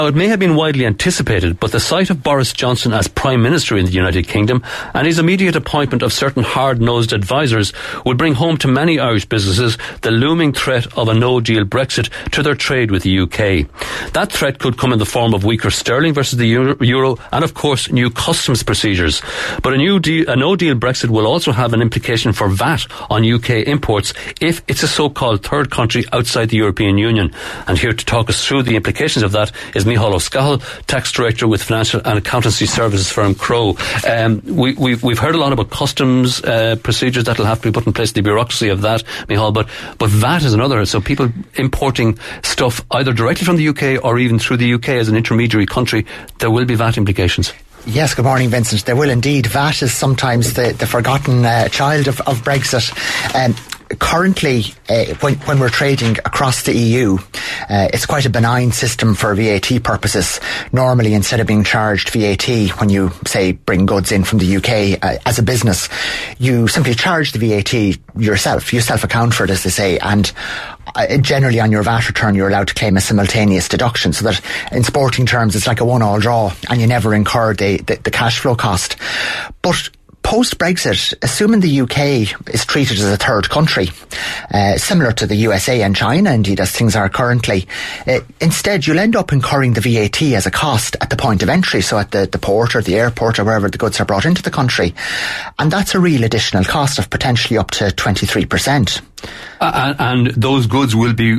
Now, it may have been widely anticipated, but the sight of Boris Johnson as Prime Minister in the United Kingdom and his immediate appointment of certain hard-nosed advisers would bring home to many Irish businesses the looming threat of a no-deal Brexit to their trade with the UK. That threat could come in the form of weaker sterling versus the euro and, of course, new customs procedures. But a no-deal Brexit will also have an implication for VAT on UK imports if it's a so-called third country outside the European Union. And here to talk us through the implications of that is Micheál O'Scahal, Tax Director with financial and accountancy services firm Crowe. We've heard a lot about customs procedures that will have to be put in place, the bureaucracy of that, Micheál, but VAT is another. So people importing stuff either directly from the UK or even through the UK as an intermediary country, there will be VAT implications. Yes, good morning, Vincent. There will indeed. VAT is sometimes the forgotten child of Brexit. Currently, when we're trading across the EU, it's quite a benign system for VAT purposes. Normally, instead of being charged VAT when you, say, bring goods in from the UK as a business, you simply charge the VAT yourself. You self-account for it, as they say, and generally on your VAT return you're allowed to claim a simultaneous deduction, so that in sporting terms it's like a one-all draw and you never incur the cash flow cost. But post-Brexit, assuming the UK is treated as a third country, similar to the USA and China, indeed, as things are currently, instead you'll end up incurring the VAT as a cost at the point of entry, so at the port or the airport or wherever the goods are brought into the country. And that's a real additional cost of potentially up to 23%. And those goods will be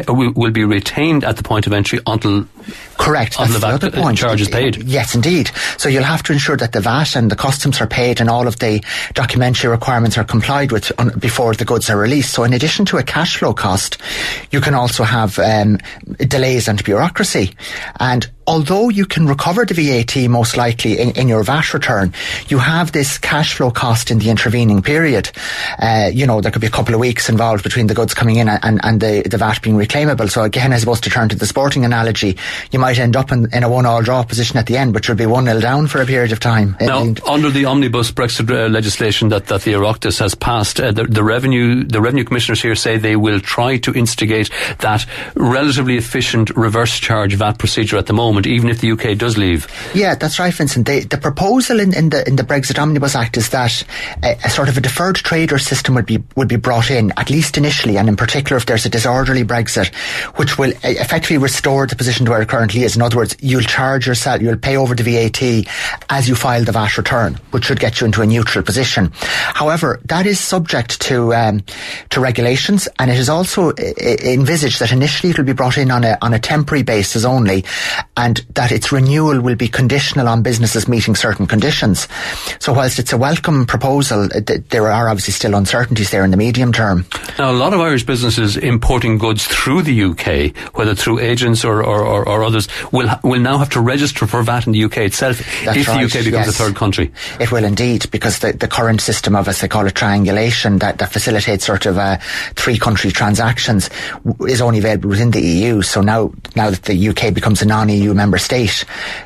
retained at the point of entry until correct. Until the VAT charge is paid. Yes, indeed. So you'll have to ensure that the VAT and the customs are paid and all of the documentary requirements are complied with before the goods are released. So in addition to a cash flow cost, you can also have delays and bureaucracy. And although you can recover the VAT most likely in your VAT return, you have this cash flow cost in the intervening period. There could be a couple of weeks involved between the goods coming in and the VAT being reclaimable. So again, I suppose to turn to the sporting analogy, you might end up in a one-all draw position at the end, but you'll be 1-0 down for a period of time. Now, under the omnibus Brexit legislation that the Oireachtas has passed, the revenue commissioners here say they will try to instigate that relatively efficient reverse charge VAT procedure at the moment, even if the UK does leave. Yeah, that's right, Vincent. The proposal in the Brexit Omnibus Act is that a sort of a deferred trader system would be brought in, at least initially, and in particular if there's a disorderly Brexit, which will effectively restore the position to where it currently is. In other words, you'll pay over the VAT as you file the VAT return, which should get you into a neutral position. However, that is subject to regulations, and it is also envisaged that initially it will be brought in on a temporary basis only, and that its renewal will be conditional on businesses meeting certain conditions. So whilst it's a welcome proposal, there are obviously still uncertainties there in the medium term. Now, a lot of Irish businesses importing goods through the UK, whether through agents or others, will now have to register for VAT in the UK itself. That's if right, the UK becomes yes. a third country. It will indeed, because the current system of, as they call it, triangulation that facilitates sort of three-country transactions is only available within the EU. So now that the UK becomes a non-EU member state,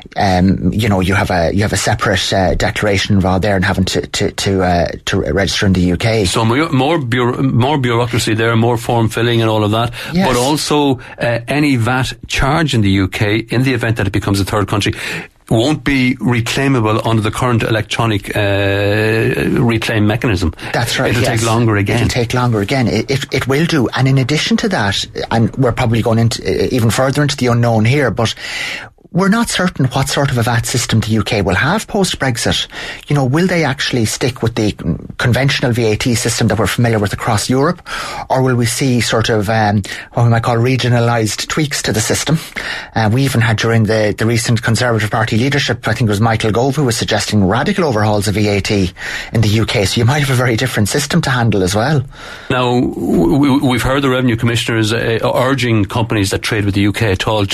you have a separate declaration involved there and having to register in the UK. So more bureaucracy there, more form filling and all of that. Yes. But also any VAT charge in the UK, in the event that it becomes a third country, won't be reclaimable under the current electronic reclaim mechanism. That's right. It'll take longer again. It'll take longer again. It will do. And in addition to that, and we're probably going into even further into the unknown here, but we're not certain what sort of a VAT system the UK will have post-Brexit. Will they actually stick with the conventional VAT system that we're familiar with across Europe, or will we see sort of what we might call regionalised tweaks to the system? We even had during the recent Conservative Party leadership, I think it was Michael Gove who was suggesting radical overhauls of VAT in the UK, so you might have a very different system to handle as well. Now, we've heard the Revenue Commissioners urging companies that trade with the UK at all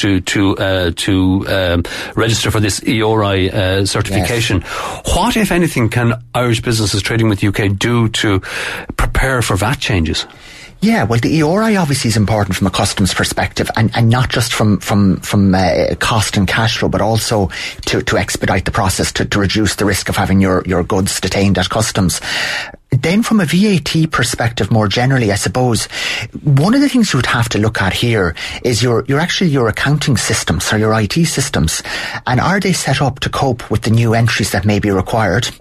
to register for this EORI certification. Yes. What, if anything, can Irish businesses trading with the UK do to prepare for VAT changes? Yeah, well, the EORI obviously is important from a customs perspective, and not just from cost and cash flow, but also to expedite the process, to reduce the risk of having your goods detained at customs. Then from a VAT perspective more generally, I suppose, one of the things you would have to look at here is your accounting systems or your IT systems. And are they set up to cope with the new entries that may be required,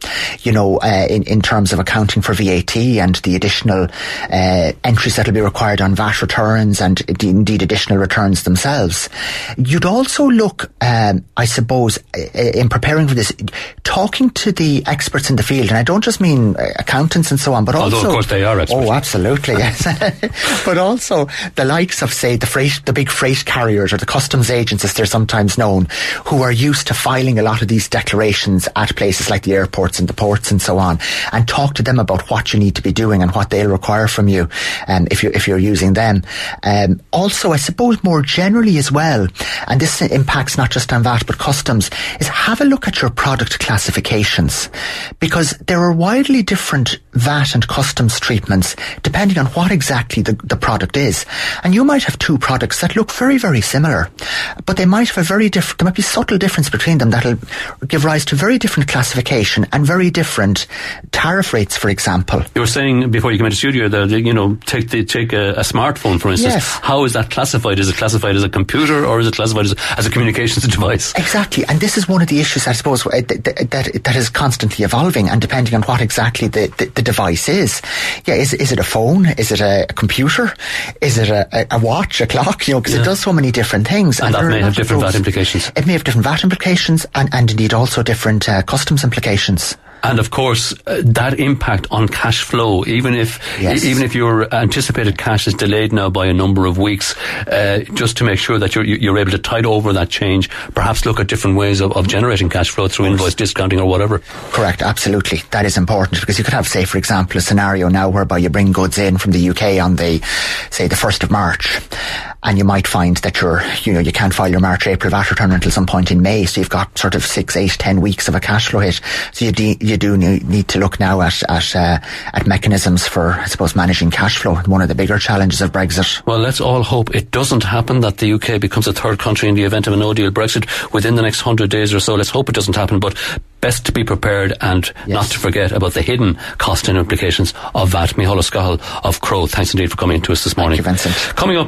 in terms of accounting for VAT and the additional entries that will be required on VAT returns and indeed additional returns themselves. You'd also look, I suppose, in preparing for this, talking to the experts in the field, and I don't just mean accountants and so on, but also... Although, of course, they are experts. Oh, absolutely, yes. But also the likes of, say, the big freight carriers or the customs agents, as they're sometimes known, who are used to filing a lot of these declarations at places like the airports and the ports and so on, and talk to them about what you need to be doing and what they'll require from you if you're using them. Also, I suppose more generally as well, and this impacts not just on VAT but customs, is have a look at your product classifications, because there are widely different VAT and customs treatments depending on what exactly the product is. And you might have two products that look very, very similar, but they might have there might be subtle difference between them that'll give rise to very different classification and very different tariff rates, for example. You were saying before you came into studio that, take a smartphone, for instance. Yes. How is that classified? Is it classified as a computer or is it classified as a communications device? Exactly. And this is one of the issues, I suppose, that is constantly evolving, and depending on what exactly the device is. Yeah, is it a phone? Is it a computer? Is it a watch, a clock? Because it does so many different things. And that may have different VAT implications. It may have different VAT implications and indeed also different customs implications. And of course, that impact on cash flow, even if your anticipated cash is delayed now by a number of weeks, just to make sure that you're able to tide over that change, perhaps look at different ways of generating cash flow through invoice discounting or whatever. Correct, absolutely. That is important, because you could have, say, for example, a scenario now whereby you bring goods in from the UK on the 1st of March, and you might find that you can't file your March, April VAT return until some point in May, so you've got sort of 6, 8, 10 weeks of a cash flow hit. So you do need to look now at mechanisms for, I suppose, managing cash flow. One of the bigger challenges of Brexit. Well, let's all hope it doesn't happen, that the UK becomes a third country in the event of a no-deal Brexit within the next 100 days or so. Let's hope it doesn't happen, but best to be prepared and not to forget about the hidden cost and implications of VAT. Micheál O'Scahal of Crowe, thanks indeed for coming to us this morning. Thank you, Vincent. Coming up